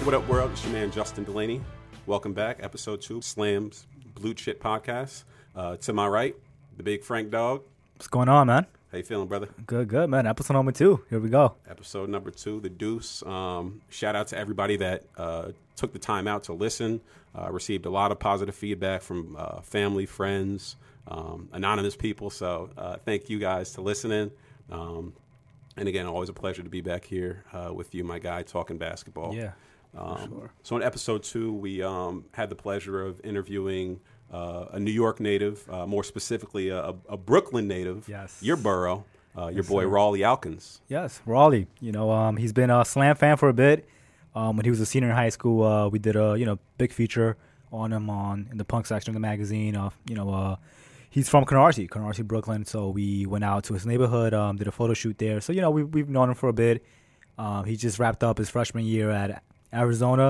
What up, world? It's your man, Justin Delaney. Welcome back. Episode 2, Slam's Blue Chip Podcast. To my right, the big Frank Dog. What's going on, man? How you feeling, brother? Good, man. Episode number 2. Here we go. Episode number 2, The Deuce. Shout out to everybody that took the time out to listen. Received a lot of positive feedback from family, friends, anonymous people. So thank you guys for listening. And again, always a pleasure to be back here with you, my guy, talking basketball. Yeah, sure. So in episode 2, we had the pleasure of interviewing a New York native, more specifically a Brooklyn native. Yes. Your borough, your boy Raleigh Alkins. Yes, Raleigh. You know, he's been a Slam fan for a bit. When he was a senior in high school, we did a big feature on him in the punk section of the magazine. He's from Canarsie, Brooklyn. So we went out to his neighborhood, did a photo shoot there. So we've known him for a bit. He just wrapped up his freshman year at Arizona.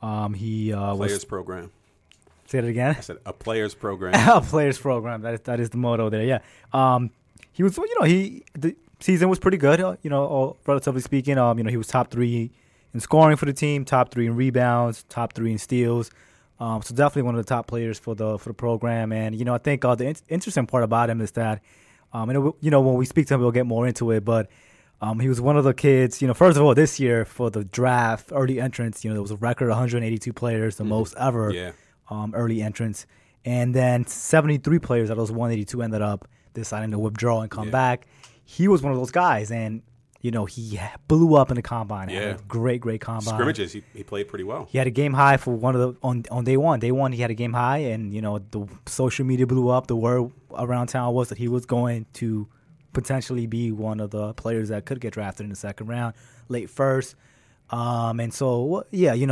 Players program. Say that again. I said a players program. A players program. That is the motto there. Yeah. He was. The season was pretty good. Relatively speaking. He was top 3 in scoring for the team, top 3 in rebounds, top 3 in steals. So definitely one of the top players for the program. And I think the interesting part about him is that, when we speak to him, we'll get more into it. But he was one of the kids. First of all, this year for the draft, early entrance. There was a record 182 players, the most ever. Yeah. Early entrance, and then 73 players out of those 182 ended up deciding to withdraw and come back. He was one of those guys, and he blew up in the combine. Yeah, had a great combine. Scrimmages, he played pretty well. He had a game high for on day one. Day one, he had a game high, and the social media blew up. The word around town was that he was going to potentially be one of the players that could get drafted in the second round, late first. And so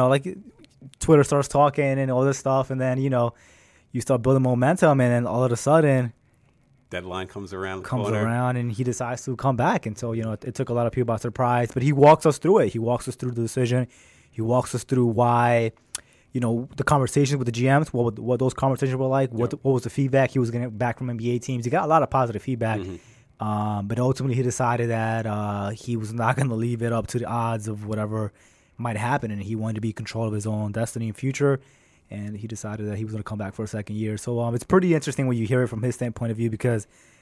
Twitter starts talking and all this stuff, and then you start building momentum, and then all of a sudden, deadline comes around, and he decides to come back. And so it took a lot of people by surprise. But he walks us through it. He walks us through the decision. He walks us through why, the conversations with the GMs, what those conversations were like. What was the feedback he was getting back from NBA teams? He got a lot of positive feedback. Mm-hmm. But ultimately, he decided that he was not going to leave it up to the odds of whatever might happen, and he wanted to be in control of his own destiny and future, and he decided that he was going to come back for a second year. So it's pretty interesting when you hear it from his standpoint of view, because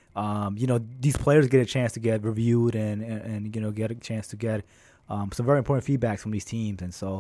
these players get a chance to get reviewed and get a chance to get some very important feedback from these teams, and so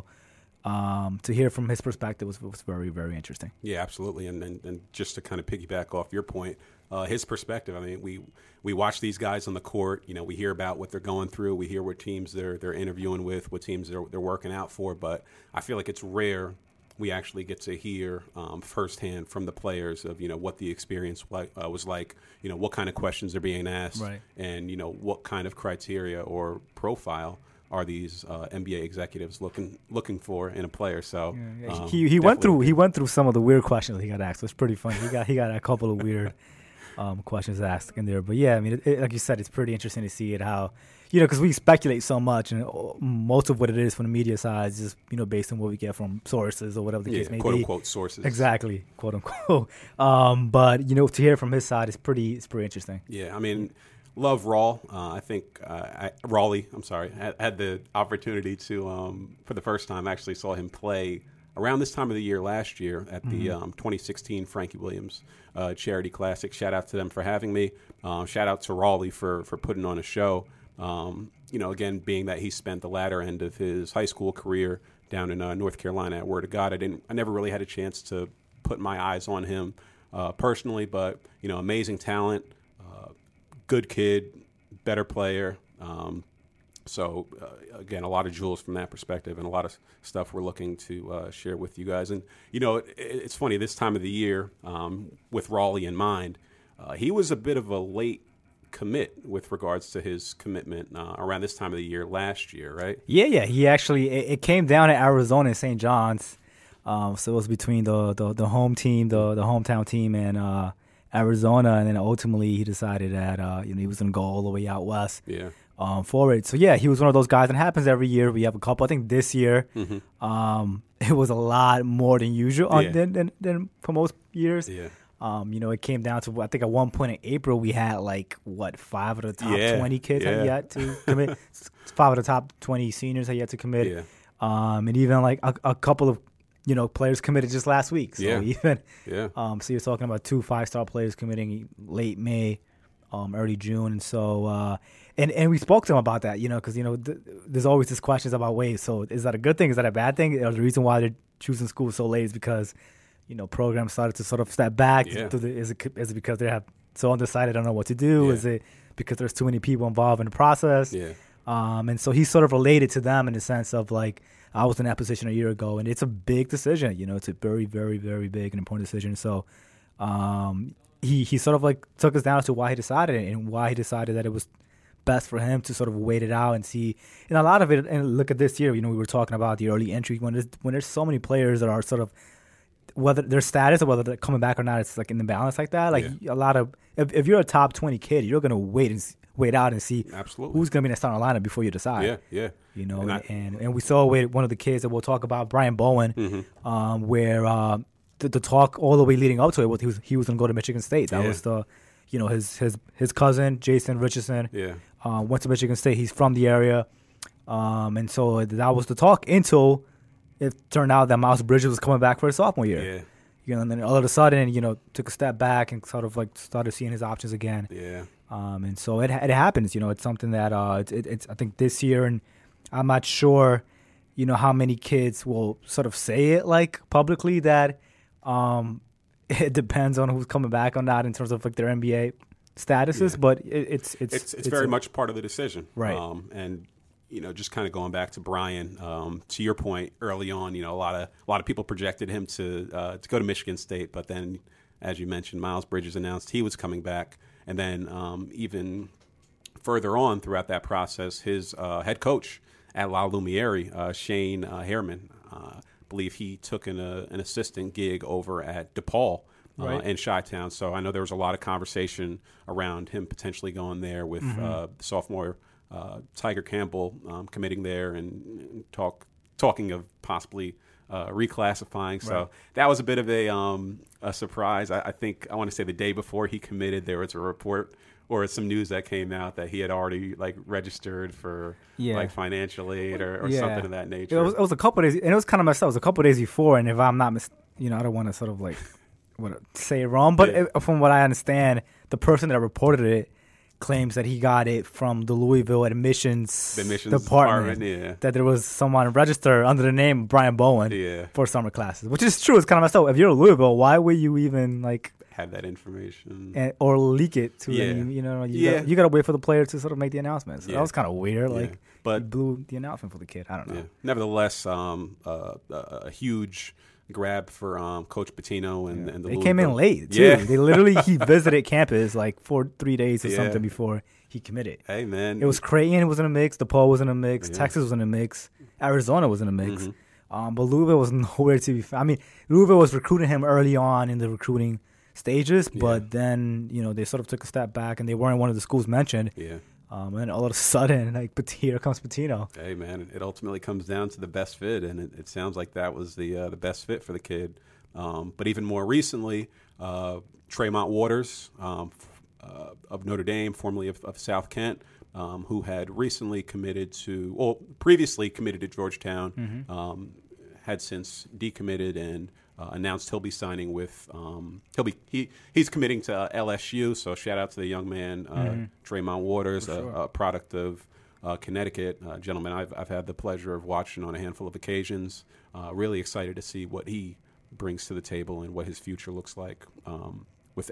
to hear from his perspective was very, very interesting. Yeah, absolutely. And just to kind of piggyback off your point, his perspective, I mean, we watch these guys on the court, we hear about what they're going through, we hear what teams they're interviewing with, what teams they're working out for, but I feel like it's rare we actually get to hear firsthand from the players of, what the experience was like, what kind of questions are being asked, right, and, what kind of criteria or profile are these NBA executives looking for in a player. So he went through some of the weird questions he got asked. It was pretty funny. He got a couple of weird questions asked in there. But yeah, I mean, like you said, it's pretty interesting to see it how, because we speculate so much, and most of what it is from the media side is just based on what we get from sources or whatever the case may quote be. Unquote sources. Exactly, quote unquote. But to hear from his side is pretty interesting. Yeah, I mean, love Raleigh. I think Raleigh. I'm sorry. Had the opportunity to for the first time actually saw him play around this time of the year last year at the 2016 Frankie Williams Charity Classic. Shout out to them for having me. Shout out to Raleigh for putting on a show. Again, being that he spent the latter end of his high school career down in North Carolina at Word of God, I never really had a chance to put my eyes on him personally, but amazing talent, good kid, better player. So, again, a lot of jewels from that perspective and a lot of stuff we're looking to share with you guys. And, it's funny, this time of the year, with Raleigh in mind, he was a bit of a late commit with regards to his commitment around this time of the year last year, right? Yeah. He actually, it came down to Arizona and St. John's. So it was between the home team, the hometown team, and Arizona. And then ultimately he decided that, he was going to go all the way out west. Yeah. For it. So, yeah, he was one of those guys. And it happens every year. We have a couple. I think this year it was a lot more than usual than for most years. Yeah. It came down to, I think at one point in April, we had 5 of the top 20 kids had yet to commit. 5 of the top 20 seniors had yet to commit. Yeah. And even like a couple of players committed just last week. So so you're talking about 2 5-star players committing late May, early June, and so and we spoke to him about that, because there's always these questions about wait, so is that a good thing? Is that a bad thing? Or the reason why they're choosing school so late is because programs started to sort of step back. Yeah. Is it because they have so undecided, don't know what to do? Yeah. Is it because there's too many people involved in the process? Yeah. And so he's sort of related to them in the sense of like, I was in that position a year ago, and it's a big decision. It's a very, very, very big and important decision. So he sort of like took us down to why he decided it and why he decided that it was best for him to sort of wait it out and see. And a lot of it, and look at this year, we were talking about the early entry. When there's so many players that are sort of, whether their status or whether they're coming back or not, it's like in the balance like that. Like a lot of, if you're a top 20 kid, you're going to wait out and see Absolutely. who's going to be in the starting lineup before you decide. Yeah. And we saw with one of the kids that we'll talk about, Brian Bowen, where the talk all the way leading up to it was he was going to go to Michigan State. That was the, his cousin Jason Richardson went to Michigan State. He's from the area, and so that was the talk until it turned out that Miles Bridges was coming back for his sophomore year. Yeah. And then all of a sudden, took a step back and sort of like started seeing his options again. Yeah. And so it happens. It's something that it's I think this year, and I'm not sure, how many kids will sort of say it like publicly that it depends on who's coming back or not in terms of like their NBA statuses, but it's very much part of the decision, right? And just kind of going back to Brian, to your point early on, a lot of people projected him to go to Michigan State, but then, as you mentioned, Miles Bridges announced he was coming back, and then even further on throughout that process, his head coach at La Lumiere, Shane Harriman, I believe he took an assistant gig over at DePaul in Chi-Town. So I know there was a lot of conversation around him potentially going there with sophomore Tiger Campbell committing there and talking of possibly reclassifying. So that was a bit of a surprise. I think I want to say the day before he committed, there was a report or some news that came out that he had already like registered for like financial aid or something of that nature. It was a couple of days, and it was kind of messed up. It was a couple of days before, and if I'm not I don't want to sort of like say it wrong, but from what I understand, the person that reported it claims that he got it from the Louisville admissions department. That there was someone registered under the name Brian Bowen for summer classes, which is true. It's kind of messed up. If you're in Louisville, why would you even like have that information or leak it to any, you gotta wait for the player to sort of make the announcement. So that was kind of weird. Like, but he blew the announcement for the kid. I don't know. Nevertheless, a huge grab for Coach Pitino and the they Louisville. Came in late too. They literally he visited campus like for 3 days or something before he committed. Hey man, it was Creighton was in the mix, DePaul was in the mix, Texas was in the mix, Arizona was in the mix, but Louisville was nowhere to be found. I mean, Louisville was recruiting him early on in the recruiting stages, but then they sort of took a step back and they weren't one of the schools mentioned. And then all of a sudden, like here comes Pitino. Hey man, it ultimately comes down to the best fit, and it sounds like that was the best fit for the kid. But even more recently, Tremont Waters of Notre Dame, formerly of South Kent, who had previously committed to Georgetown, had since decommitted and announced he'll be signing with he's committing to LSU. So shout out to the young man, Tremont Waters, a product of Connecticut, gentleman I've had the pleasure of watching on a handful of occasions. Really excited to see what he brings to the table and what his future looks like with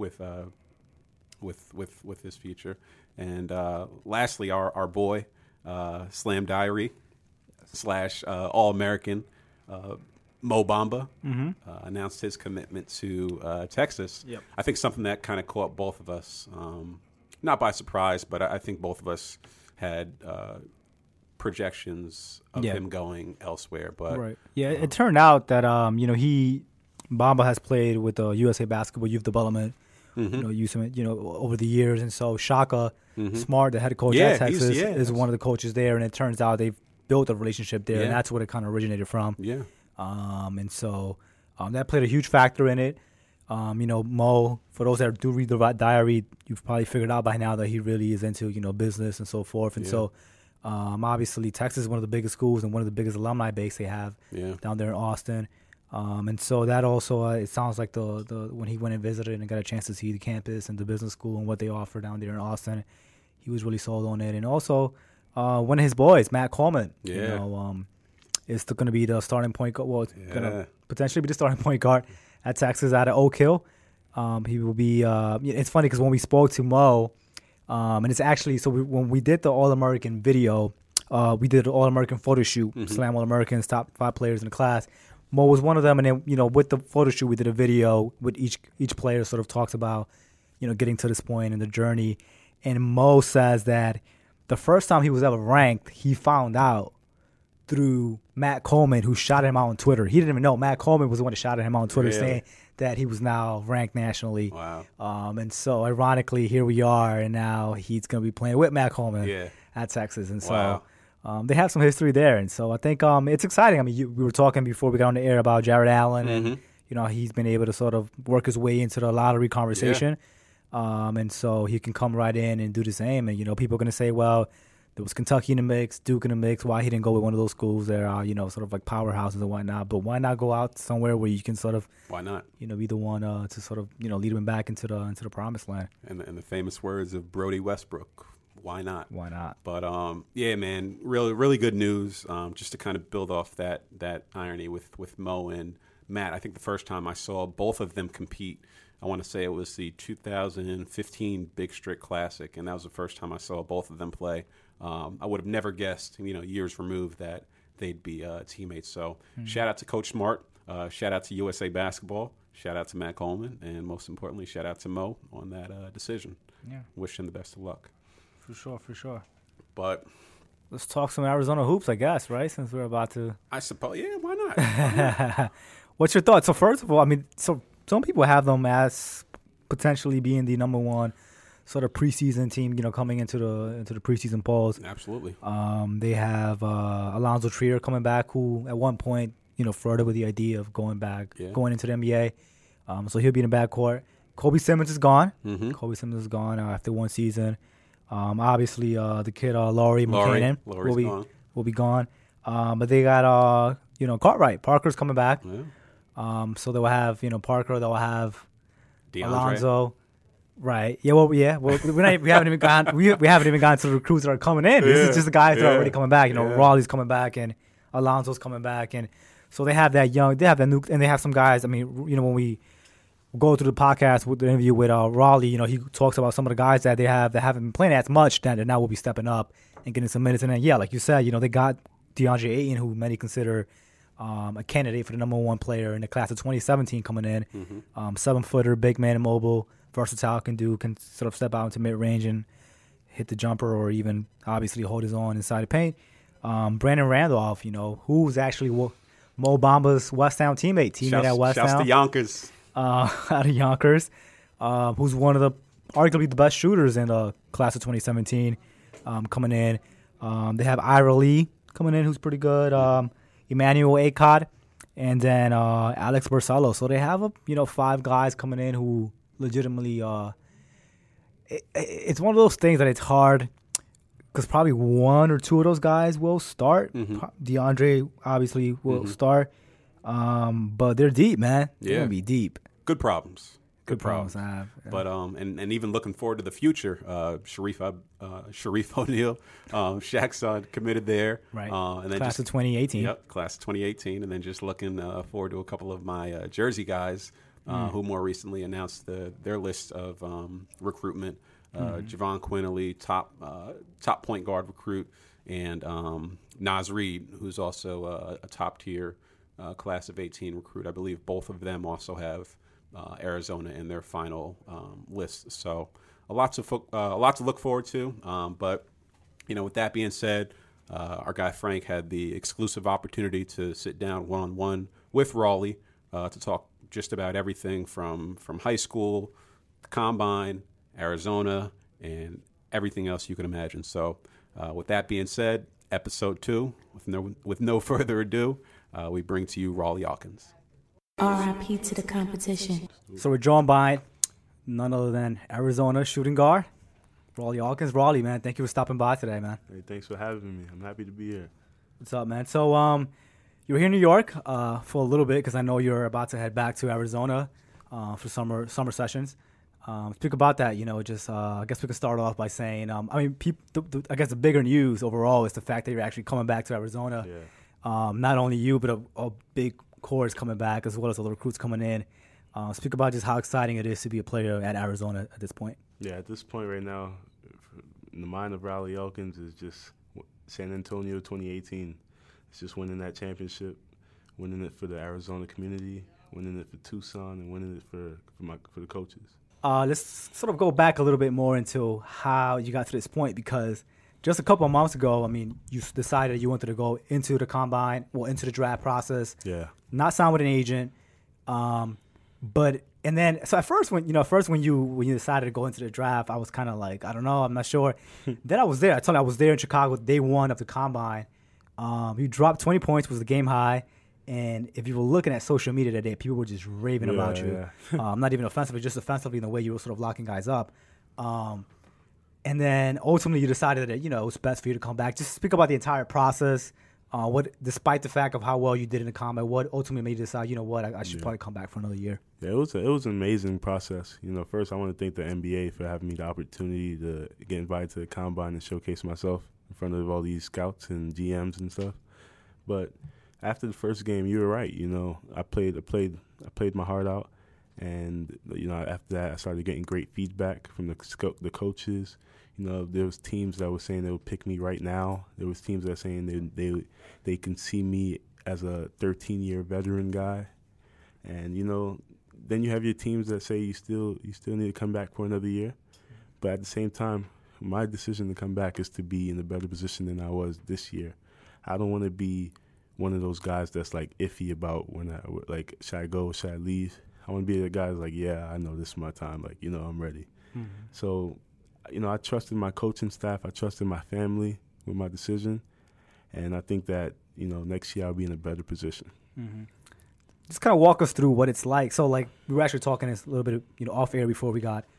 his future. And lastly, our boy, Slam Diary / All-American, Mo Bamba announced his commitment to Texas. I think something that kind of caught both of us, not by surprise, but I think both of us had projections of him going elsewhere. But it turned out that Bamba has played with the USA Basketball Youth Development, over the years, and so Shaka Smart, the head coach at Texas, is one of the coaches there, and it turns out they've built a relationship there, and that's what it kind of originated from. And so that played a huge factor in it. Mo, for those that do read the diary, you've probably figured out by now that he really is into, business and so forth. And so Obviously, Texas is one of the biggest schools and one of the biggest alumni base they have down there in Austin. And so that also, it sounds like the when he went and visited and got a chance to see the campus and the business school and what they offer down there in Austin, he was really sold on it. And also, one of his boys, Matt Coleman, is going to be the starting point guard. Well, it's going to potentially be the starting point guard at Texas out of Oak Hill. He will be. It's funny because when we spoke to Mo, and it's actually when we did the All-American video, we did an All-American photo shoot, Slam All-Americans, top 5 players in the class. Mo was one of them, and then with the photo shoot, we did a video with each player sort of talks about getting to this point in the journey. And Mo says that the first time he was ever ranked, he found out through Matt Coleman, who shouted him out on Twitter. He didn't even know. Matt Coleman was the one that shouted him out on Twitter saying that he was now ranked nationally. Wow. And so, ironically, here we are, and now he's going to be playing with Matt Coleman at Texas. And so they have some history there. And so I think it's exciting. I mean, we were talking before we got on the air about Jared Allen, and he's been able to sort of work his way into the lottery conversation. And so he can come right in and do the same. And, people are going to say, well, there was Kentucky in the mix, Duke in the mix. Why he didn't go with one of those schools that are, sort of like powerhouses and whatnot. But why not go out somewhere where you can sort of, why not, be the one to sort of, lead him back into the promised land. And the famous words of Brody Westbrook, why not? Why not? But man, really, really good news. Just to kind of build off that irony with Mo and Matt. I think the first time I saw both of them compete, I want to say it was the 2015 Big Strict Classic, and that was the first time I saw both of them play. I would have never guessed, years removed, that they'd be teammates. So shout out to Coach Smart, shout out to USA Basketball, shout out to Matt Coleman, and most importantly, shout out to Mo on that decision. Yeah, wish him the best of luck. For sure. But let's talk some Arizona hoops, I guess, right? Since we're about to. I suppose, why not? What's your thoughts? So first of all, I mean, so some people have them as potentially being the number one sort of preseason team, coming into the preseason polls. Absolutely. They have Alonzo Trier coming back, who at one point, flirted with the idea of going into the NBA. So he'll be in the backcourt. Kobe Simmons is gone. Kobe Simmons is gone after one season. Obviously, the kid Laurie McKinnon will be gone. But they got Cartwright. Parker's coming back. Yeah. So they'll have Parker. They'll have DeAndre. Alonzo. Right. Yeah. Well. We haven't even gone. We haven't even gone to the recruits that are coming in. This is just the guys that are already coming back. Raleigh's coming back and Alonzo's coming back, and so they have that young. They have that new, and they have some guys. I mean, when we go through the podcast with the interview with Raleigh, he talks about some of the guys that they have that haven't been playing as much that now will be stepping up and getting some minutes. And then, like you said, they got DeAndre Ayton, who many consider a candidate for the number one player in the class of 2017 coming in. 7-footer, big man, mobile, versatile, can sort of step out into mid-range and hit the jumper or even obviously hold his own inside the paint. Brandon Randolph, who's actually Mo Bamba's Westtown teammate at Westtown. Shouts to Yonkers. Out of Yonkers, who's one of the arguably the best shooters in the class of 2017 coming in. They have Ira Lee coming in, who's pretty good. Emmanuel Acod, and then Alex Barcelo. So they have 5 guys coming in who legitimately. It's one of those things that it's hard because probably 1 or 2 of those guys will start. DeAndre obviously will start. But they're deep, man. They're gonna be deep. Good problems. Good problems to have. Yeah. But and even looking forward to the future, Sharif O'Neal, Shaq's son, committed there. Right. And then class of 2018. Yep, class of 2018, and then just looking forward to a couple of my Jersey guys who more recently announced their list of recruitment. Javon Quinley, top point guard recruit, and Naz Reid, who's also a top tier class of 18 recruit. I believe both of them also have Arizona in their final list. So a lot to look forward to. But with that being said, our guy Frank had the exclusive opportunity to sit down one-on-one with Raleigh to talk just about everything from high school, the combine, Arizona, and everything else you can imagine. So with that being said, episode 2, with no further ado, we bring to you Raleigh Hawkins. R.I.P. to the competition. So we're joined by none other than Arizona shooting guard Raleigh Hawkins. Raleigh, man, thank you for stopping by today, man. Hey, thanks for having me. I'm happy to be here. What's up, man? So, you were here in New York for a little bit because I know you're about to head back to Arizona for summer sessions. Speak about that. I guess we could start off by saying, I guess the bigger news overall is the fact that you're actually coming back to Arizona. Yeah. Not only you, but a big core is coming back as well as other recruits coming in. Speak about just how exciting it is to be a player at Arizona at this point. Yeah, at this point right now, in the mind of Raleigh Elkins is just San Antonio 2018. It's just winning that championship, winning it for the Arizona community, winning it for Tucson, and winning it for the coaches. Let's sort of go back a little bit more into how you got to this point, because just a couple of months ago, you decided you wanted to go into the combine, into the draft process. Yeah. Not sign with an agent. So at first when you decided to go into the draft, I was kind of like, I don't know, I'm not sure. Then I was there. I told you I was there in Chicago day one of the combine. You dropped 20 points, was the game high. And if you were looking at social media that day, people were just raving about you. Yeah. Not even offensively, just offensively in the way you were sort of locking guys up. And then ultimately you decided that, it was best for you to come back. Just speak about the entire process. Despite the fact of how well you did in the combine, what ultimately made you decide, I should probably come back for another year? Yeah, it was an amazing process. First I want to thank the NBA for having me the opportunity to get invited to the combine and showcase myself in front of all these scouts and GMs and stuff. But after the first game, you were right. I played my heart out, and after that, I started getting great feedback from the coaches. There was teams that were saying they would pick me right now. There was teams that were saying they can see me as a 13-year veteran guy, and then you have your teams that say you still need to come back for another year. But at the same time, my decision to come back is to be in a better position than I was this year. I don't want to be one of those guys that's like iffy about should I go, should I leave? I want to be the guy that's like, yeah, I know this is my time. I'm ready. Mm-hmm. So, I trusted my coaching staff. I trusted my family with my decision. And I think that, next year I'll be in a better position. Mm-hmm. Just kind of walk us through what it's like. So, we were actually talking this a little bit, off air before we got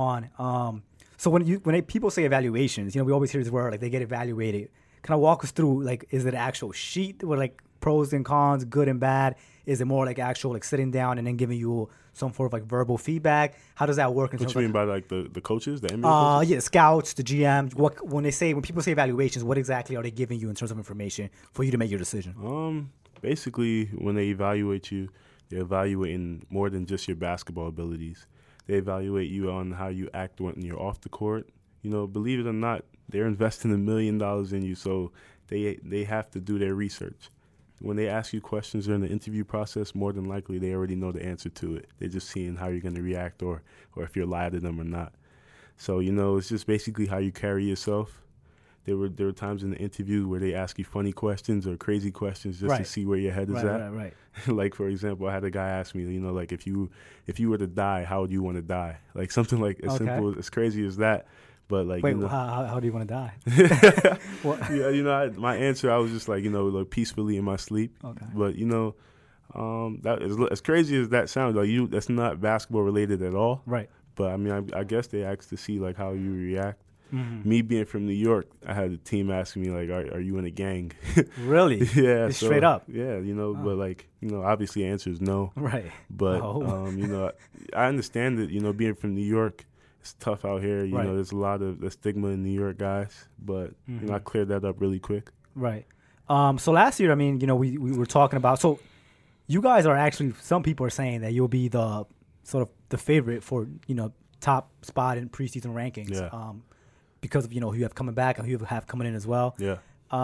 on. So when people say evaluations, we always hear this word, they get evaluated. Kind of walk us through, is it an actual sheet with pros and cons, good and bad? Is it more actual sitting down and then giving you some sort of verbal feedback? How does that work? What you mean by the coaches, the NBA coaches? Yeah, the scouts, the GMs. When people say evaluations, what exactly are they giving you in terms of information for you to make your decision? Basically, when they evaluate you, they're evaluating more than just your basketball abilities. They evaluate you on how you act when you're off the court. Believe it or not, they're investing $1 million in you, so they have to do their research. When they ask you questions during the interview process, more than likely they already know the answer to it. They're just seeing how you're going to react or if you're lied to them or not. So, it's just basically how you carry yourself. There were times in the interview where they ask you funny questions or crazy questions just to see where your head is at. Right. For example, I had a guy ask me, if you were to die, how would you want to die? Something simple, as crazy as that. But wait, how do you want to die? Yeah, my answer, I was just peacefully in my sleep. Okay. But that is, as crazy as that sounds, that's not basketball related at all. Right. But I guess they asked to see how you react. Mm-hmm. Me being from New York, I had the team asking me are you in a gang? Really? Yeah. Straight up. Yeah, but obviously the answer is no. Right. But I understand that being from New York, it's tough out here. Right. There's a lot of the stigma in New York guys, but I cleared that up really quick. Right. So last year, we were talking about. So you guys are actually, some people are saying that you'll be the sort of the favorite for top spot in preseason rankings. Yeah. Because of who you have coming back and who you have coming in as well. Yeah.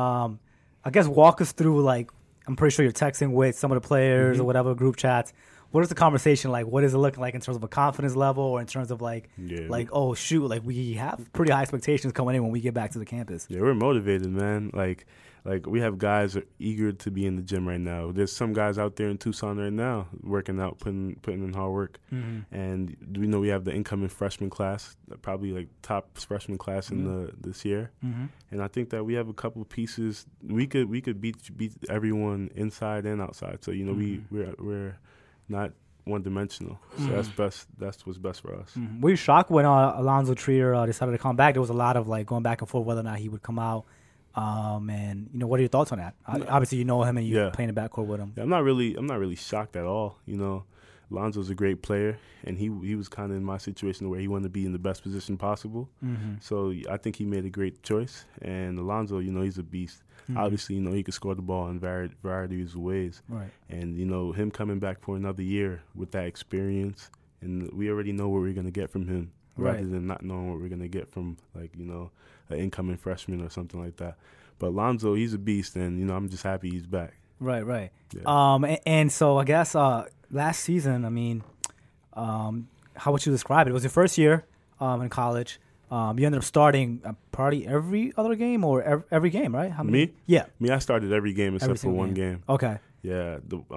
I guess walk us through I'm pretty sure you're texting with some of the players or whatever group chats. What is the conversation like? What is it looking like in terms of a confidence level or in terms of oh shoot, we have pretty high expectations coming in when we get back to the campus? Yeah, we're motivated, man. We have guys that are eager to be in the gym right now. There's some guys out there in Tucson right now working out, putting in hard work. Mm-hmm. And we have the incoming freshman class, probably top freshman class in this year. Mm-hmm. And I think that we have a couple of pieces. We could beat everyone inside and outside. So we're not one dimensional. So that's best. That's what's best for us. Were you shocked when Alonzo Trier decided to come back? There was a lot of like going back and forth whether or not he would come out. And what are your thoughts on that? Obviously, you know him and you're playing the backcourt with him. Yeah, I'm not really shocked at all. Lonzo's a great player, and he was kind of in my situation where he wanted to be in the best position possible. So I think he made a great choice. And Alonzo, he's a beast. Obviously, he could score the ball in varieties of ways. Right. And him coming back for another year with that experience, and we already know what we're going to get from him, rather than not knowing what we're going to get from an incoming freshman or something like that. But Lonzo, he's a beast, and I'm just happy he's back. Right. Yeah. And so I guess last season, how would you describe it? It was your first year in college. You ended up starting probably every other game or every game, right? How many? Me? Yeah. Me, I started every game except for one game. Okay. Yeah.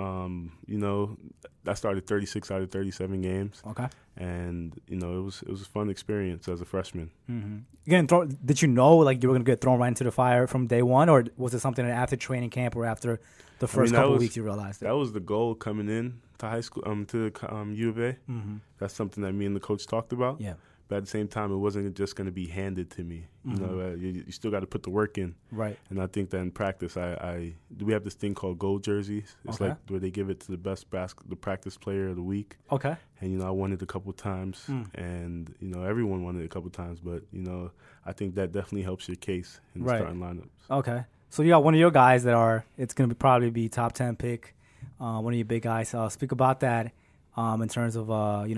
I started 36 out of 37 games. Okay. And it was a fun experience as a freshman. Did you know like you were gonna get thrown right into the fire from day one, or was it something that after training camp or after the first couple of weeks you realized it? That was the goal coming in to high school, to U of A. That's something that me and the coach talked about. Yeah. But at the same time, it wasn't just going to be handed to me. You still got to put the work in. Right. And I think that in practice, we have this thing called gold jerseys. It's like where they give it to the best the practice player of the week. Okay. And I won it a couple times, and everyone won it a couple times. But I think that definitely helps your case in the starting lineups. Okay. So you got one of your guys it's going to probably be top 10 pick, one of your big guys. Speak about that in terms of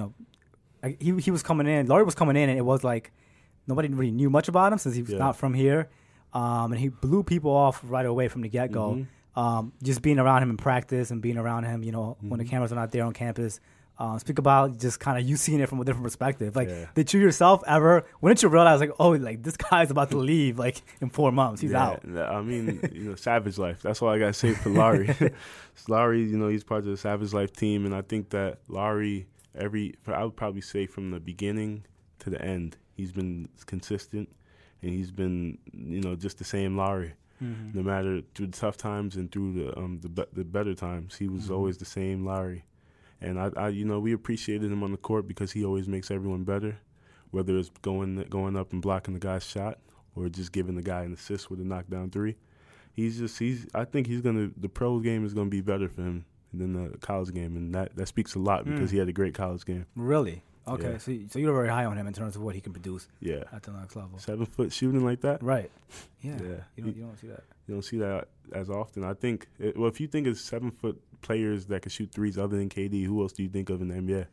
he was coming in. Laurie was coming in, and it was like nobody really knew much about him since he was not from here, and he blew people off right away from the get go. Just being around him in practice and being around him, when the cameras are not there on campus. Speak about just kind of you seeing it from a different perspective. Did you yourself ever? When did you realize this guy's about to leave in 4 months? He's out. I mean, Savage Life. That's all I gotta say for Laurie. Laurie, he's part of the Savage Life team, and I think that Laurie, I would probably say from the beginning to the end, he's been consistent, and he's been just the same Laurie. No matter through the tough times and through the better times, he was always the same Laurie. And we appreciated him on the court because he always makes everyone better, whether it's going up and blocking the guy's shot or just giving the guy an assist with a knockdown three. I think the pro game is gonna be better for him than the college game, and that speaks a lot because he had a great college game. Really? Okay, Yeah. so you're very high on him in terms of what he can produce. Yeah. At the next level. 7 foot shooting like that. Right. Yeah. Yeah. You don't see that. You don't see that as often. I think. If you think of 7 foot players that can shoot threes other than KD, who else do you think of in the NBA?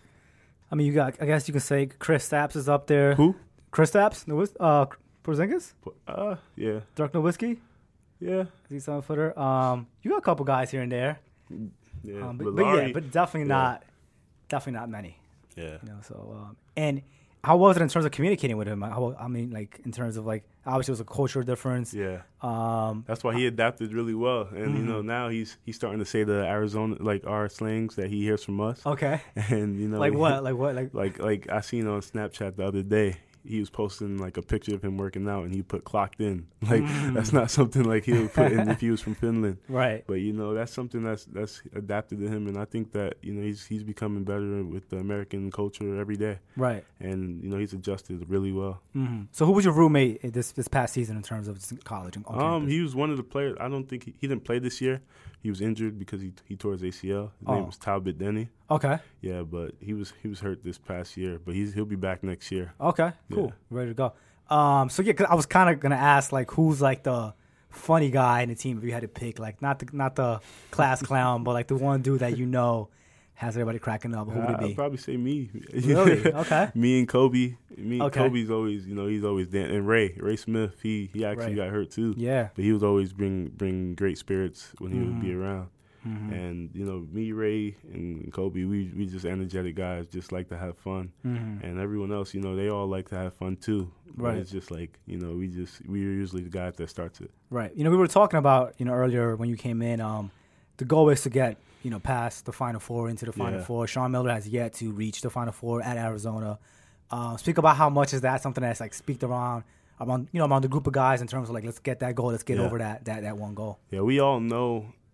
I mean, I guess you can say Chris Stapps is up there. Who? Chris Stapps? Porzingis? Yeah. Dirk Nowitzki? Yeah. He's 7 footer. You got a couple guys here and there. Yeah. But definitely not many. Yeah. And how was it in terms of communicating with him? In terms of obviously it was a cultural difference. Yeah. That's why he adapted really well, and now he's starting to say the Arizona our slangs that he hears from us. Okay. And like what? Like I seen on Snapchat the other day. He was posting a picture of him working out, and he put clocked in. That's not something he would put in if he was from Finland. Right. But that's something that's adapted to him, and I think that he's becoming better with the American culture every day. Right. And he's adjusted really well. So who was your roommate this past season in terms of college? He was one of the players. I don't think he didn't play this year. He was injured because he tore his ACL. His name was Talbot Denny. Okay. Yeah, but he was hurt this past year, but he'll be back next year. Okay, cool. Yeah. Ready to go. Cause I was kind of gonna ask who's the funny guy in the team if you had to pick not the class clown, but the one dude that has everybody cracking up. Who would it be? I'd probably say me. Really? Okay. Me and Kobe. Okay. Kobe's always he's always dancing. And Ray Smith. He actually got hurt too. Yeah. But he would always bring great spirits when he would be around. And me, Ray, and Kobe, we just energetic guys, just like to have fun. And everyone else, they all like to have fun too. But right. it's just we're usually the guys that starts it. Right. We were talking about earlier when you came in. The goal is to get past the Final Four, into the Final Four. Sean Miller has yet to reach the Final Four at Arizona. Speak about how much is that something that's speaked around among the group of guys in terms of let's get that goal, let's get over that one goal. Yeah, we all know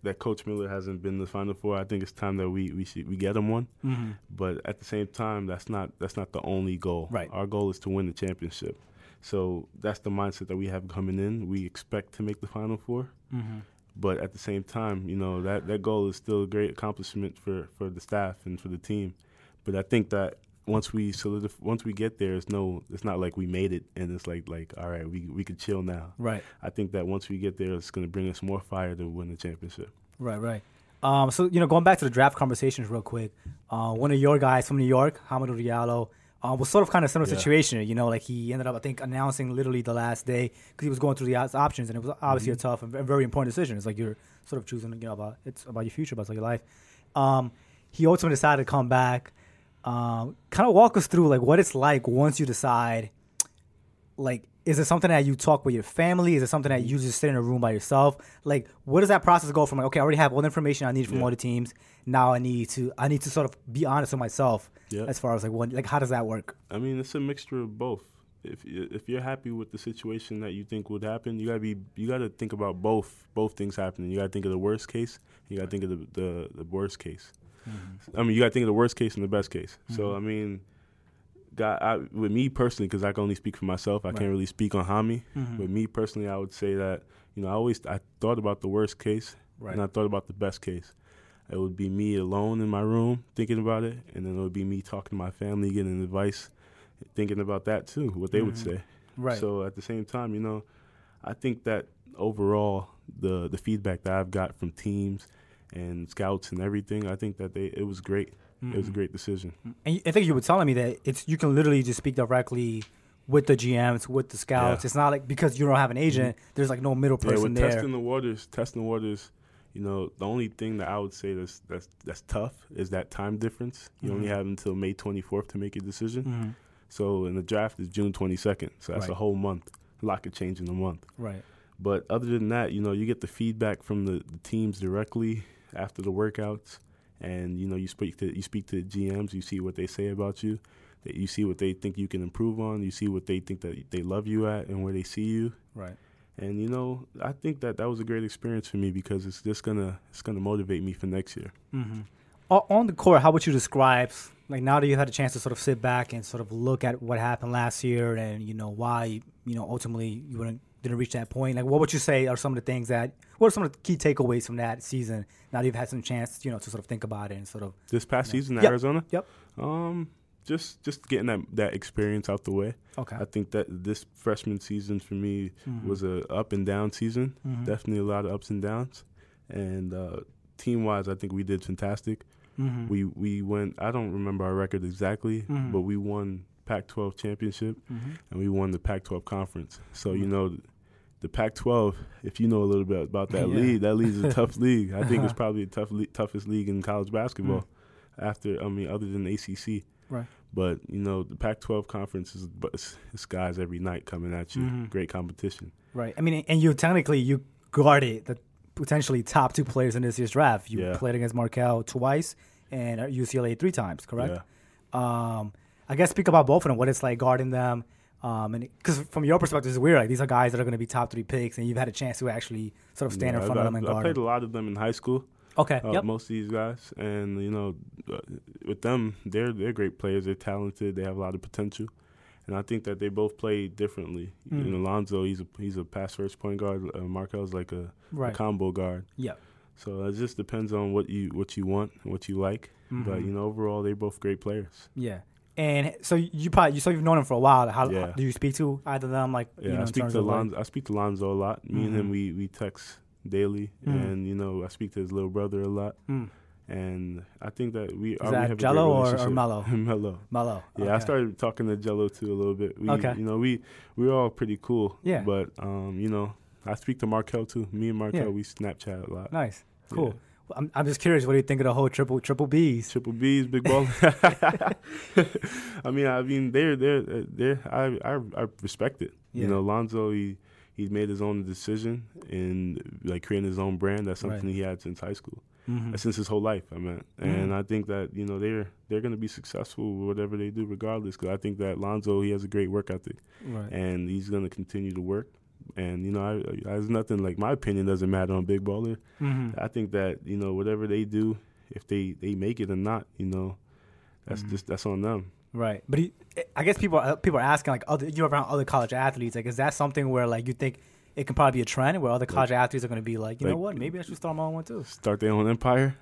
that Coach Miller hasn't been to the Final Four. I think it's time that we get him one. Mm-hmm. But at the same time, that's not the only goal. Right. Our goal is to win the championship. So that's the mindset that we have coming in. We expect to make the Final Four. Mm-hmm. But at the same time, that goal is still a great accomplishment for the staff and for the team. But I think that once we get there, it's not like we made it and it's like all right, we could chill now. Right. I think that once we get there, it's going to bring us more fire to win the championship. Right. So going back to the draft conversations real quick, one of your guys from New York, Hamidou Diallo, was sort of kind of similar situation. Like he ended up, I think, announcing literally the last day because he was going through the options, and it was obviously a tough and very important decision. It's like you're sort of choosing, it's about your future, but it's like your life. He ultimately decided to come back. Kind of walk us through like what it's like once you decide. Like, is it something that you talk with your family? Is it something that you just sit in a room by yourself? Like, where does that process go from? Like, okay, I already have all the information I need from all the teams. Now I need to sort of be honest with myself as far as like how does that work? I mean, it's a mixture of both. If you're happy with the situation that you think would happen, you gotta think about both things happening. You gotta think of the worst case. You gotta think of the worst case. Mm-hmm. I mean, you gotta think of the worst case and the best case. Mm-hmm. So I mean, with me personally, because I can only speak for myself, I can't really speak on Hami. Mm-hmm. But me personally, I would say that I thought about the worst case and I thought about the best case. It would be me alone in my room thinking about it, and then it would be me talking to my family, getting advice, thinking about that too, what they would say. Right. So at the same time, I think that overall the feedback that I've got from teams and scouts and everything, I think that it was great. Mm-hmm. It was a great decision. And I think you were telling me that you can literally just speak directly with the GMs, with the scouts. Yeah. It's not like because you don't have an agent, there's like no middle person there. Testing the waters, the only thing that I would say that's tough is that time difference. You only have until May 24th to make a decision. Mm-hmm. So, in the draft is June 22nd. So that's a whole month. A lot could change in a month. Right. But other than that, you get the feedback from the teams directly after the workouts, and you speak to the GMs. You see what they say about you. You see what they think you can improve on. You see what they think that they love you at and where they see you. Right. And I think that was a great experience for me because it's just gonna motivate me for next year. Mm-hmm. On the court, how would you describe, like now that you had a chance to sort of sit back and sort of look at what happened last year and why ultimately you didn't reach that point? Like, what would you say are some of the things what are some of the key takeaways from that season? Now that you've had some chance, to sort of think about it and sort of this past season in Arizona. Yep. Just getting that experience out the way. Okay. I think that this freshman season for me was a up and down season. Mm-hmm. Definitely a lot of ups and downs. And team wise, I think we did fantastic. Mm-hmm. We went. I don't remember our record exactly, but we won Pac-12 championship and we won the Pac-12 conference. So the Pac-12. If you know a little bit about that league, that league is a tough league. I think it's probably the toughest league in college basketball. Other than the ACC. Right. But, the Pac-12 conference is guys every night coming at you. Mm-hmm. Great competition. Right. I mean, and you guarded the potentially top two players in this year's draft. You played against Markel twice and UCLA 3 times, correct? Yeah. I guess speak about both of them, what it's like guarding them. And because from your perspective, it's weird. Like, these are guys that are going to be top 3 picks, and you've had a chance to actually sort of stand in front of them and guard them. I played a lot of them in high school. Okay. Most of these guys, and with them, they're great players. They're talented. They have a lot of potential, and I think that they both play differently. Lonzo, he's a pass first point guard. Markel's like a combo guard. Yeah. So it just depends on what you want, and what you like. Mm-hmm. But overall, they're both great players. Yeah. And so you've known him for a while. How do you speak to either of them? Like, I speak to Lonzo. I speak to Lonzo a lot. Me and him, we text daily, and I speak to his little brother a lot, and I think that we have Jello a great or Melo? Melo. Yeah, okay. I started talking to Jello too a little bit. We're all pretty cool. Yeah, but I speak to Markel too. Me and Markel, we Snapchat a lot. Nice, cool. Yeah. I'm just curious. What do you think of the whole triple Bs? Triple Bs, big ball. I mean, they're. I respect it. Yeah. Lonzo, He made his own decision and like creating his own brand. That's something he had since high school, since his whole life. And I think that they're going to be successful with whatever they do, regardless. Because I think that Lonzo, he has a great work ethic, and he's going to continue to work. And, you know, there's nothing like my opinion doesn't matter on Big Baller. Mm-hmm. I think that, you know, whatever they do, if they make it or not, you know, that's on them. Right. But I guess people are asking, like, you're around other college athletes. Like, is that something where, like, you think it can probably be a trend where other college athletes are going to be like, you know what, maybe I should start my own one too? Start their own empire?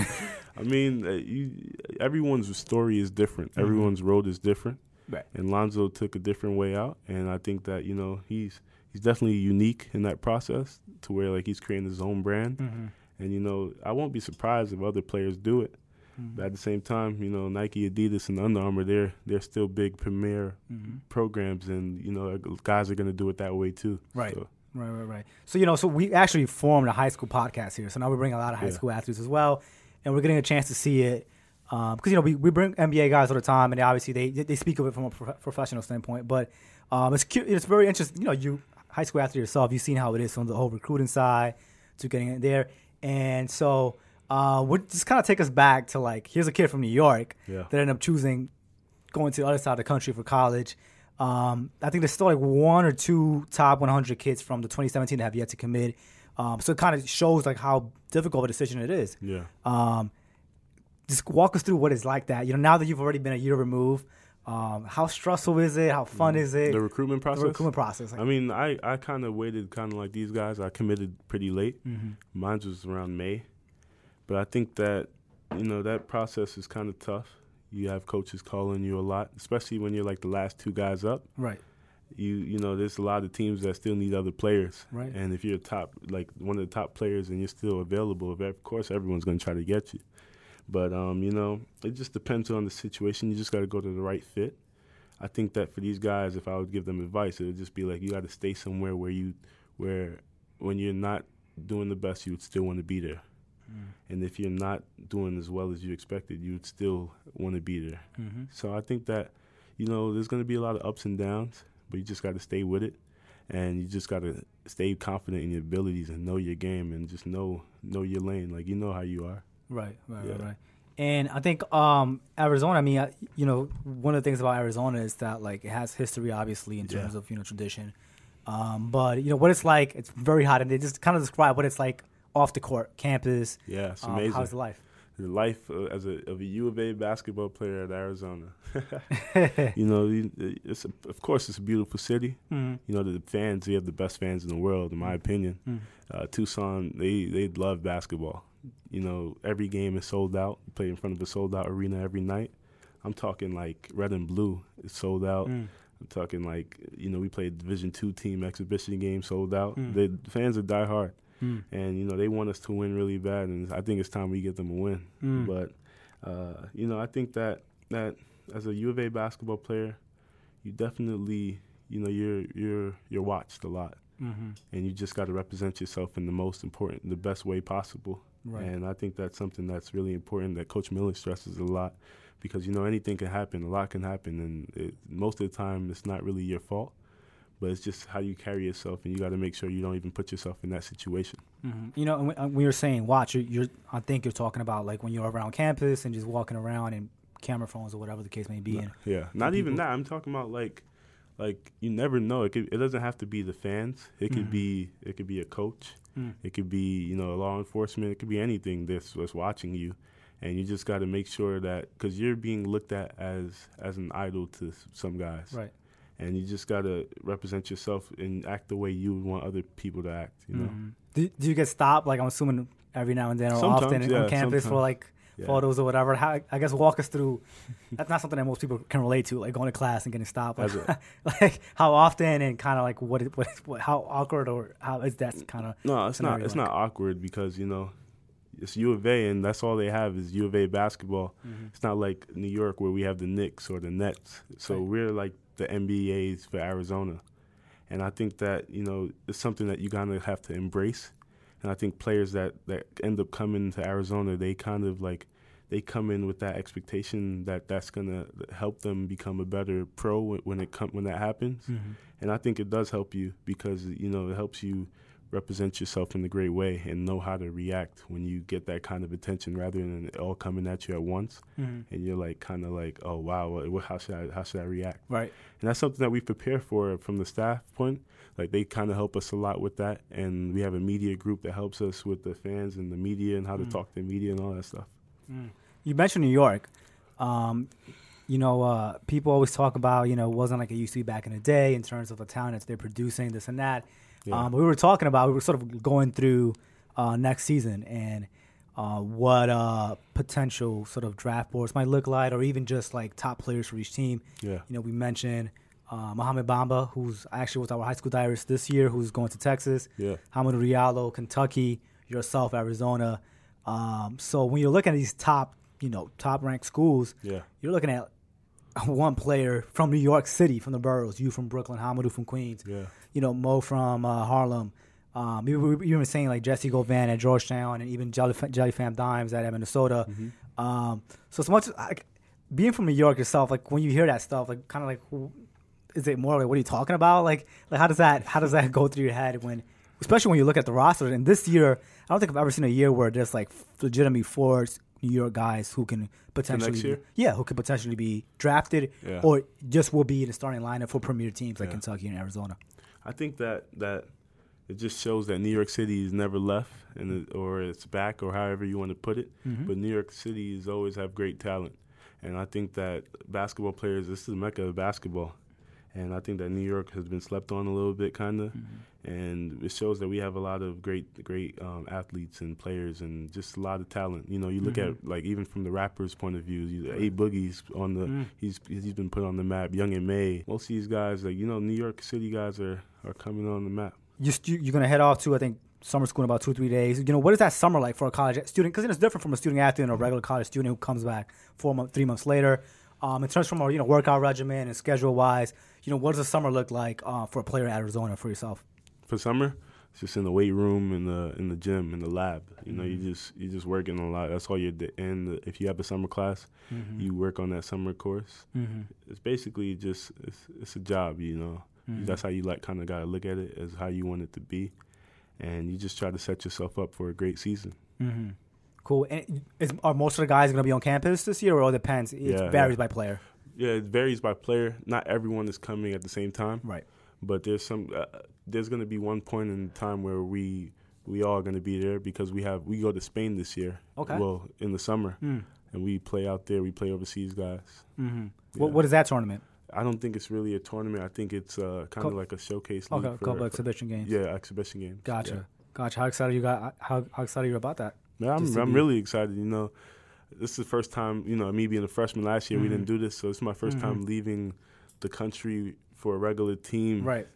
I mean, everyone's story is different. Mm-hmm. Everyone's road is different. Right. And Lonzo took a different way out. And I think that, you know, he's definitely unique in that process to where, like, he's creating his own brand. Mm-hmm. And, you know, I won't be surprised if other players do it. Mm-hmm. But at the same time, you know, Nike, Adidas, and Under Armour, they're still big premier programs. And, you know, guys are going to do it that way too. Right. So. Right. So, you know, so we actually formed a high school podcast here. So now we bring a lot of high school athletes as well. And we're getting a chance to see it. Because, you know, we bring NBA guys all the time. And obviously they speak of it from a professional standpoint. But it's very interesting. You know, you high school athlete yourself, you've seen how it is from the whole recruiting side to getting it there. And so we'll just kind of take us back to, like, here's a kid from New York that ended up choosing going to the other side of the country for college. I think there's still like one or two top 100 kids from the 2017 that have yet to commit. So it kind of shows like how difficult of a decision it is. Yeah. Just walk us through what it's like that. You know, now that you've already been a year removed, how stressful is it? How fun is it? The recruitment process? The recruitment process. I mean, I kind of waited kind of like these guys. I committed pretty late. Mm-hmm. Mine was around May. But I think that, you know, that process is kind of tough. You have coaches calling you a lot, especially when you're like the last two guys up. Right. You know, there's a lot of teams that still need other players. Right. And if you're like one of the top players and you're still available, of course everyone's going to try to get you. But, you know, it just depends on the situation. You just got to go to the right fit. I think that for these guys, if I would give them advice, it would just be like you got to stay somewhere where when you're not doing the best, you would still want to be there. And if you're not doing as well as you expected, you would still want to be there. Mm-hmm. So I think that, you know, there's going to be a lot of ups and downs, but you just got to stay with it. And you just got to stay confident in your abilities and know your game and just know your lane. Like, you know how you are. Right. And I think Arizona, I mean, you know, one of the things about Arizona is that, like, it has history, obviously, in terms of, you know, tradition. But, you know, what it's like, it's very hot. And they just kind of describe what it's like off the court, campus. Yeah, it's amazing. How's the life? The life of a U of A basketball player at Arizona. You know, of course, it's a beautiful city. Mm-hmm. You know, the fans, we have the best fans in the world, in my opinion. Mm-hmm. Tucson, they love basketball. You know, every game is sold out. You play in front of a sold-out arena every night. I'm talking like red and blue is sold out. I'm talking like, you know, we played Division II team exhibition game sold out. The fans are diehard. And, you know, they want us to win really bad, and I think it's time we get them a win. But, you know, I think that as a U of A basketball player, you definitely, you know, you're watched a lot. Mm-hmm. And you just got to represent yourself in the best way possible. Right. And I think that's something that's really important that Coach Miller stresses a lot because, you know, anything can happen, a lot can happen, and most of the time it's not really your fault. But it's just how you carry yourself, and you got to make sure you don't even put yourself in that situation. Mm-hmm. You know, when you're saying watch, I think you're talking about like when you're around campus and just walking around in camera phones or whatever the case may be. Not even that. I'm talking about like you never know. It doesn't have to be the fans. It could be a coach. It could be, you know, law enforcement. It could be anything that's watching you, and you just got to make sure that because you're being looked at as an idol to some guys. Right. And you just got to represent yourself and act the way you would want other people to act, you know. Do you get stopped, like I'm assuming every now and then or sometimes, often on campus for like photos or whatever? How, I guess walk us through. That's not something that most people can relate to, like going to class and getting stopped. Like how often and kind of like what how awkward or how is that kind of? No, it's not. It's not awkward because, you know, it's U of A and that's all they have is U of A basketball. It's not like New York where we have the Knicks or the Nets. So we're like the NBAs for Arizona. And I think that, you know, it's something that you kind of have to embrace. And I think players that end up coming to Arizona, they kind of like, they come in with that expectation that that's going to help them become a better pro when that happens. And I think it does help you because, you know, it helps you represent yourself in a great way and know how to react when you get that kind of attention, rather than it all coming at you at once, and you're like kind of like, oh wow, how should I react? Right. And that's something that we prepare for from the staff point. Like, they kind of help us a lot with that, and we have a media group that helps us with the fans and the media and how to talk to the media and all that stuff. You mentioned New York. People always talk about, it wasn't like it used to be back in the day in terms of the talent that they're producing, this and that. Yeah. We were sort of going through next season and what potential sort of draft boards might look like, or even just like top players for each team. Yeah. We mentioned Mohamed Bamba, who's actually was our high school diarist this year, who's going to Texas. Yeah. Hamidou Diallo, Kentucky. Yourself, Arizona. So when you're looking at these top ranked schools, you're looking at one player from New York City, from the boroughs, you from Brooklyn, Hamidou from Queens, Mo from Harlem. You were saying like Jesse Govan at Georgetown, and even Jelly Fam Dimes at Minnesota. So much like being from New York yourself, like when you hear that stuff, like kind of like, is it more like, what are you talking about? Like how does that go through your head especially when you look at the roster? And this year, I don't think I've ever seen a year where there's like legitimately 4 New York guys who can potentially be drafted or just will be in the starting lineup for premier teams like Kentucky and Arizona. I think that it just shows that New York City has never left, or it's back, or however you want to put it. But New York City has always have great talent, and I think that basketball players, this is the mecca of basketball, and I think that New York has been slept on a little bit, kind of. And it shows that we have a lot of great athletes and players, and just a lot of talent. You look at, like, even from the rappers' point of view, A Boogie's on the he's been put on the map. Young and May, most of these guys, like, New York City guys are coming on the map. You're gonna head off to, I think, summer school in about 2 or 3 days. What is that summer like for a college student? Because it's different from a student athlete and a regular college student who comes back 3 months later. In terms from a workout regimen and schedule wise, what does the summer look like for a player in Arizona for yourself? For summer, it's just in the weight room, in the gym, in the lab. You just working a lot. That's all you're. And if you have a summer class, you work on that summer course. It's basically just it's a job. That's how you kind of gotta look at it, as how you want it to be, and you just try to set yourself up for a great season. Cool. And are most of the guys going to be on campus this year, or it depends? It varies by player. Yeah, it varies by player. Not everyone is coming at the same time. Right. But there's going to be one point in time where we all going to be there, because we go to Spain this year. Okay. Well, in the summer, and we play out there. We play overseas guys. Yeah. What is that tournament? I don't think it's really a tournament. I think it's kind of like a showcase league. Okay, a couple exhibition games. Yeah, exhibition games. Gotcha. How excited how excited are you about that? Yeah, I'm really excited. This is the first time, me being a freshman last year, we didn't do this, so it's my first time leaving the country for a regular team, right?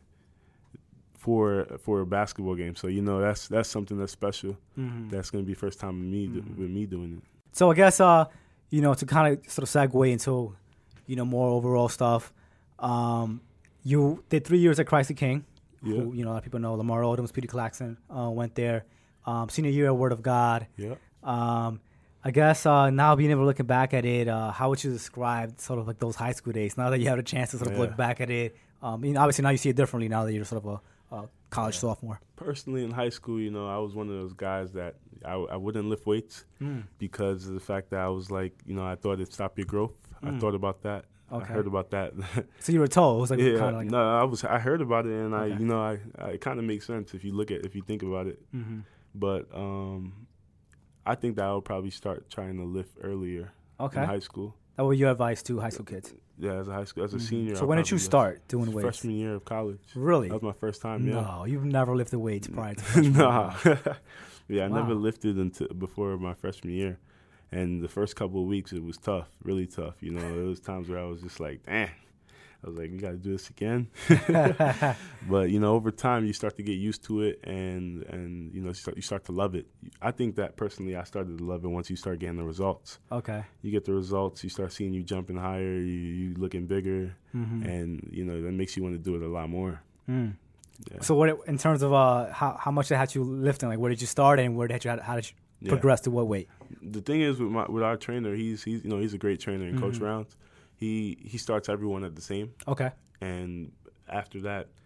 For a basketball game. So that's something that's special. That's going to be first time with me doing it. So I guess to kind of sort of segue into more overall stuff. You did 3 years at Christ the King. Yeah. Who, a lot of people know. Lamar Odoms, Peter Claxton went there. Senior year at Word of God. Yeah. I guess now being able to look back at it, how would you describe sort of like those high school days? Now that you have a chance to sort of look back at it, obviously now you see it differently now that you're sort of a college sophomore. Personally, in high school, I was one of those guys that I wouldn't lift weights because of the fact that I was like, I thought it'd stop your growth. I thought about that. Okay. I heard about that. So you were told it was like kind of like no, I heard about it, and okay. It kind of makes sense if you think about it. But I think that I would probably start trying to lift earlier in high school. That was your advice to high school kids? Yeah, as a senior. So when did you start doing weights? Freshman year of college. Really? That was my first time. Yeah. No, you've never lifted weights prior to freshman No. Yeah, I never lifted before my freshman year. And the first couple of weeks, it was tough, really tough. There was times where I was just like, damn. I was like, we got to do this again. But, over time, you start to get used to it, and you start to love it. I think that, personally, I started to love it once you start getting the results. Okay. You get the results, you start seeing you jumping higher, you looking bigger, and, that makes you want to do it a lot more. Yeah. So what, in terms of how much had you lifting, like where did you start and how did you progress to what weight? The thing is with our trainer, he's a great trainer, and Coach Rounds. He starts everyone at the same. Okay. And after that,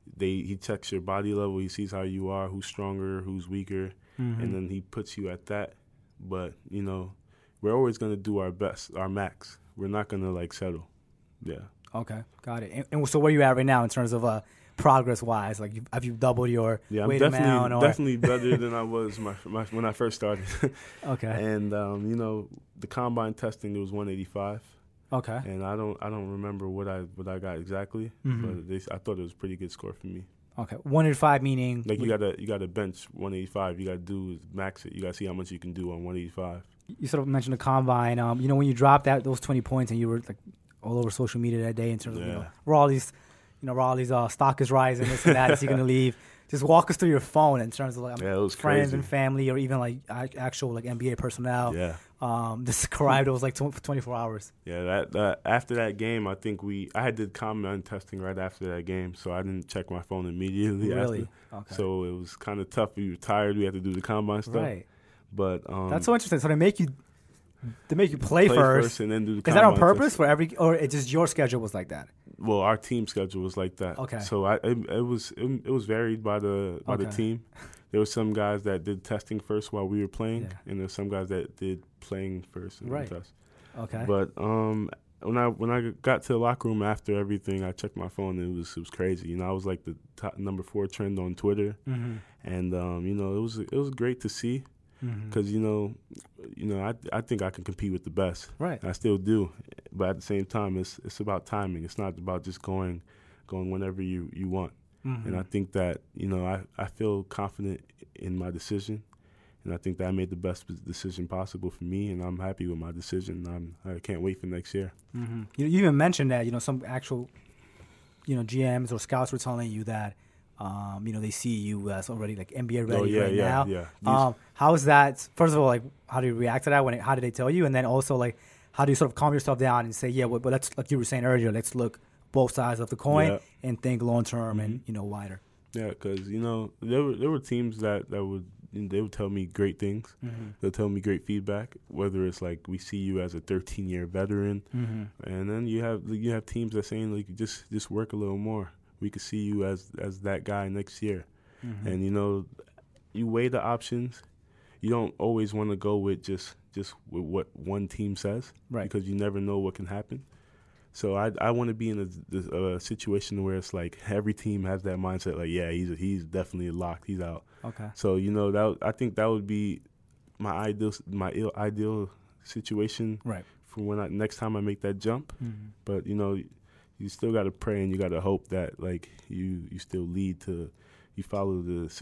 he checks your body level. He sees how you are, who's stronger, who's weaker, and then he puts you at that. But we're always gonna do our best, our max. We're not gonna like settle. Yeah. Okay, got it. And so where are you at right now in terms of progress wise? Like, have you doubled your weight amount? I'm definitely better than I was when I first started. Okay. And the combine testing, it was 185. Okay. And I don't remember what I got exactly, but I thought it was a pretty good score for me. Okay. 185 meaning like you gotta bench 185. You gotta do max it. You gotta see how much you can do on 185. You sort of mentioned the combine. When you dropped those 20 points and you were like all over social media that day in terms of Raleigh's stock is rising, this and that. Is he going to leave? Just walk us through your phone in terms of like it was friends crazy. And family, or even like actual like NBA personnel. Yeah. Described it was like 24 hours. Yeah. That after that game, I think I had did combine testing right after that game, so I didn't check my phone immediately. Really? After. Okay. So it was kind of tough. We were tired. We had to do the combine stuff. Right. But that's so interesting. So they make you play first and then do the combine. Is that on purpose or it's just your schedule was like that? Well, our team schedule was like that. Okay. So it was varied by the team. There were some guys that did testing first while we were playing, and there's some guys that did playing first and test. Okay. But when I got to the locker room after everything, I checked my phone and it was crazy. I was like the top number 4 trend on Twitter, and it was great to see. Because I think I can compete with the best. Right. I still do, but at the same time, it's about timing. It's not about just going whenever you want. And I think that I feel confident in my decision, and I think that I made the best decision possible for me, and I'm happy with my decision. I can't wait for next year. You even mentioned that some actual GMs or scouts were telling you that. They see you as already like NBA ready now. Yeah. How is that? First of all, like, how do you react to that? How did they tell you? And then also, like, how do you sort of calm yourself down and say, but let's, like you were saying earlier, let's look both sides of the coin and think long term and wider. Yeah, because there were teams that would tell me great things. They'll tell me great feedback. Whether it's like we see you as a 13-year veteran, and then you have teams that saying like just work a little more. We could see you as that guy next year. And, you weigh the options. You don't always want to go with just with what one team says. Right. Because you never know what can happen. So I want to be in a situation where it's like every team has that mindset like, yeah, he's definitely locked. He's out. Okay. So, I think that would be my ideal situation for next time I make that jump. But, you still got to pray and you got to hope that like you still you follow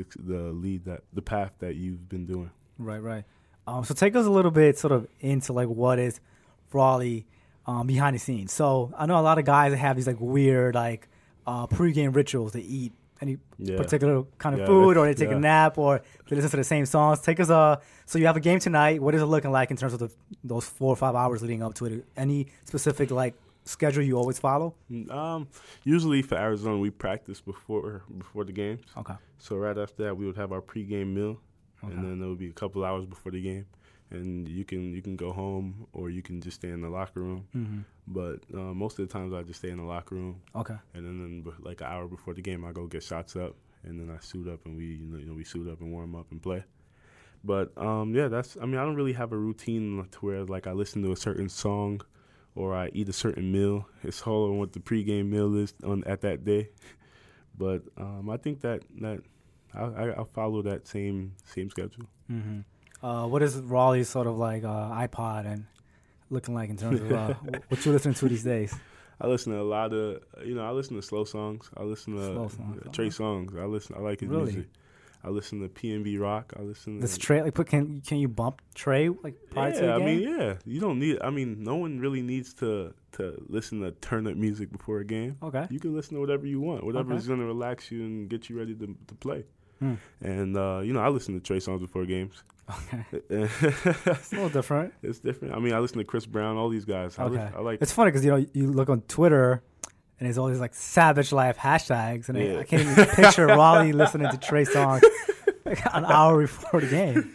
the path that you've been doing. Right. So take us a little bit sort of into like what is Raleigh behind the scenes. So I know a lot of guys that have these like weird like pregame rituals. They eat any particular kind of food, or they take a nap, or they listen to the same songs. Take us so you have a game tonight. What is it looking like in terms of those 4 or 5 hours leading up to it? Any specific like schedule you always follow? Usually for Arizona, we practice before the games. Okay. So right after that, we would have our pregame meal, and then it would be a couple hours before the game, and you can go home or you can just stay in the locker room. But most of the times I just stay in the locker room. Okay. And then like an hour before the game, I go get shots up, and then I suit up and we suit up and warm up and play. But I don't really have a routine to where like I listen to a certain song or I eat a certain meal. It's all on what the pregame meal is at that day. But I think that I'll follow that same schedule. What is Raleigh's sort of like iPod and looking like in terms of what you're listening to these days? I listen to a lot of, I listen to slow songs. I listen to Trey Songz. I like his music. I listen to P&B Rock. I listen to this Trey. Like, can you bump Trey like prior to the game? You don't need. No one really needs to listen to turn up music before a game. Okay, you can listen to whatever you want, whatever is going to relax you and get you ready to play. And I listen to Trey Songz before games. Okay, it's a little different. It's different. I listen to Chris Brown, all these guys. Okay, I like. It's funny because you look on Twitter. And there's all these like Savage Life hashtags, and I can't even picture Raleigh listening to Trey Songz like an hour before the game.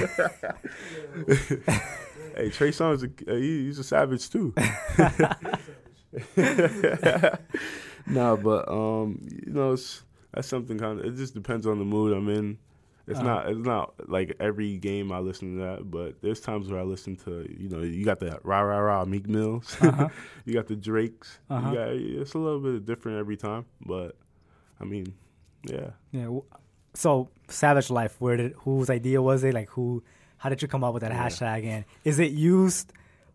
Hey, Trey Songz, he's a savage too. No, but That's something kind of. It just depends on the mood I'm in. It's not like every game I listen to that, but there's times where I listen to, you got the rah rah rah Meek Mills, you got the Drakes, it's a little bit different every time, but I mean, yeah. Yeah. So Savage Life, whose idea was it? Like how did you come up with that hashtag? And is it used?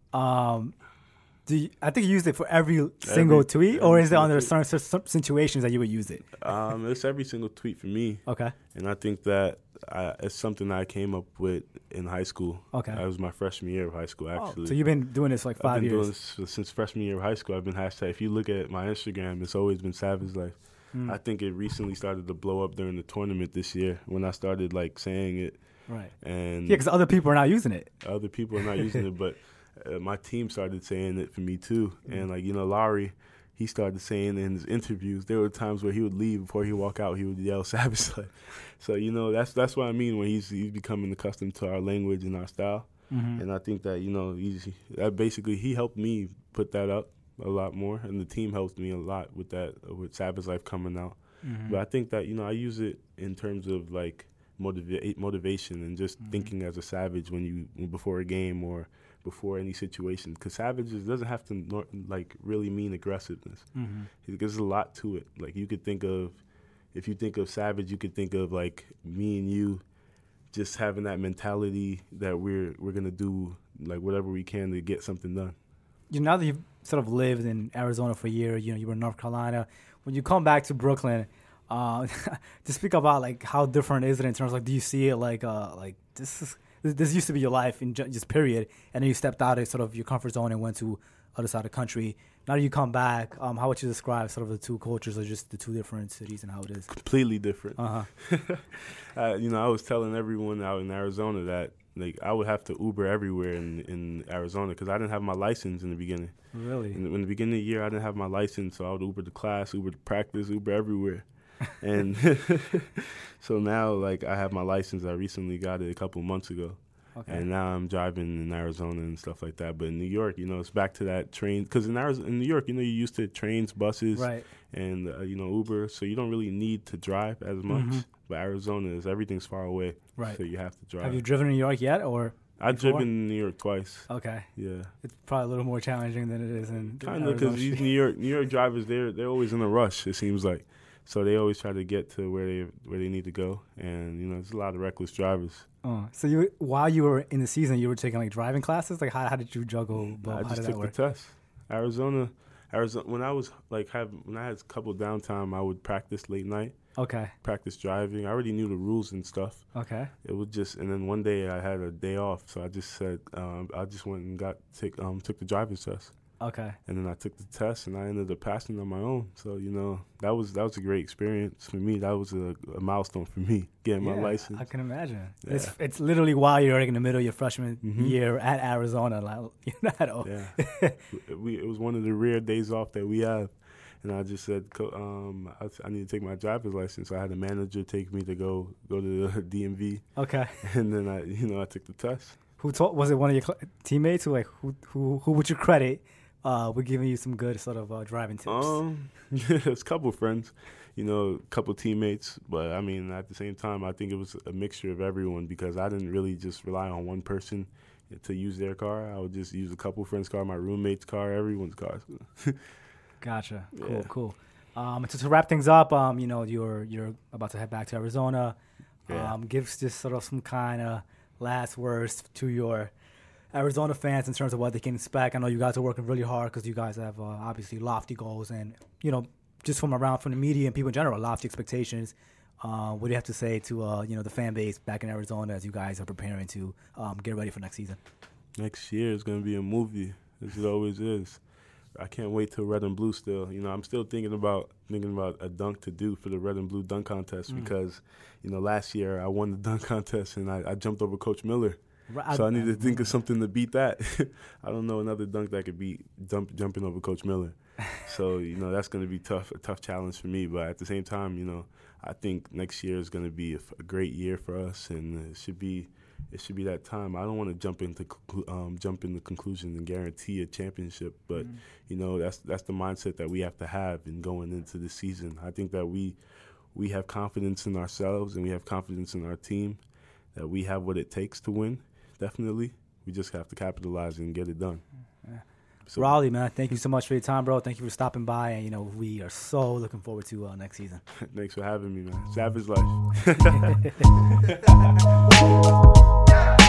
I think you used it for every single tweet, or is it under certain situations that you would use it? It's every single tweet for me. Okay. And I think that it's something I came up with in high school. Okay. That was my freshman year of high school, actually. So you've been doing this for like 5 years? I've been doing this since freshman year of high school. I've been hashtag. If you look at my Instagram, it's always been Savage Life. I think it recently started to blow up during the tournament this year when I started like saying it. Right. And yeah, because other people are not using it. Other people are not using it, but my team started saying it for me too. And like, Larry, he started saying in his interviews, there were times where he would leave before he walk out, he would yell Savage Life. So, that's what I mean when he's becoming accustomed to our language and our style. And I think that, basically he helped me put that up a lot more, and the team helped me a lot with that, with Savage Life coming out. But I think that, I use it in terms of like motivation and just thinking as a savage before a game or before any situation, because savages doesn't have to like really mean aggressiveness. There's a lot to it. Like if you think of savage, you could think of like me and you just having that mentality that we're gonna do like whatever we can to get something done. Now that you've sort of lived in Arizona for a year, you were in North Carolina. When you come back to Brooklyn, to speak about like how different is it in terms of like, do you see it like this used to be your life in just period, and then you stepped out of sort of your comfort zone and went to other side of the country. Now that you come back, how would you describe sort of the two cultures or just the two different cities and how it is? Completely different. I was telling everyone out in Arizona that like I would have to Uber everywhere in Arizona because I didn't have my license in the beginning. Really? In the beginning of the year, I didn't have my license, so I would Uber to class, Uber to practice, Uber everywhere. And so now, like, I have my license. I recently got it a couple months ago. Okay. And now I'm driving in Arizona and stuff like that. But in New York, it's back to that train. Because in New York, you're used to trains, buses, right, and, Uber. So you don't really need to drive as much. But Arizona everything's far away. Right. So you have to drive. Have you driven in New York yet, or? I've driven in New York twice. Okay. Yeah. It's probably a little more challenging than it is in kind of, because these New York drivers, they're always in a rush, it seems like. So they always try to get to where they need to go, and there's a lot of reckless drivers. So while you were in the season, you were taking like driving classes. Like how did you juggle both? I just took the test. Arizona. When I was like when I had a couple downtime, I would practice late night. Okay. Practice driving. I already knew the rules and stuff. Okay. It was just, and then one day I had a day off, so I just said I just went and took the driver's test. Okay. And then I took the test, and I ended up passing on my own. So that was a great experience for me. That was a milestone for me, getting my license. I can imagine. Yeah. It's literally while you're in the middle of your freshman year at Arizona. Like, Yeah. It was one of the rare days off that we have, and I just said I need to take my driver's license. So I had a manager take me to go to the DMV. Okay. And then I took the test. Was it one of your teammates who would you credit? We're giving you some good sort of driving tips. There's a couple of friends, a couple of teammates. But, I mean, at the same time, I think it was a mixture of everyone because I didn't really just rely on one person to use their car. I would just use a couple of friends' car, my roommate's car, everyone's car. Gotcha. Yeah. Cool. To wrap things up, you're about to head back to Arizona. Yeah. Give just sort of some kind of last words to your Arizona fans in terms of what they can expect. I know you guys are working really hard because you guys have obviously lofty goals and, just from the media and people in general, lofty expectations. What do you have to say to, the fan base back in Arizona as you guys are preparing to get ready for next season? Next year is going to be a movie, as it always is. I can't wait till Red and Blue still. I'm still thinking about a dunk to do for the Red and Blue dunk contest because, last year I won the dunk contest and I jumped over Coach Miller. So I need to think of something to beat that. I don't know another dunk that could beat jumping over Coach Miller. So, that's going to be a tough challenge for me. But at the same time, I think next year is going to be a great year for us, and it should be that time. I don't want to jump in the conclusion and guarantee a championship, but that's the mindset that we have to have in going into the season. I think that we we have confidence in ourselves and we have confidence in our team that we have what it takes to win. Definitely, we just have to capitalize and get it done. Yeah. So, Raleigh, man, thank you so much for your time, bro. Thank you for stopping by, and we are so looking forward to next season. Thanks for having me, man. Savage life.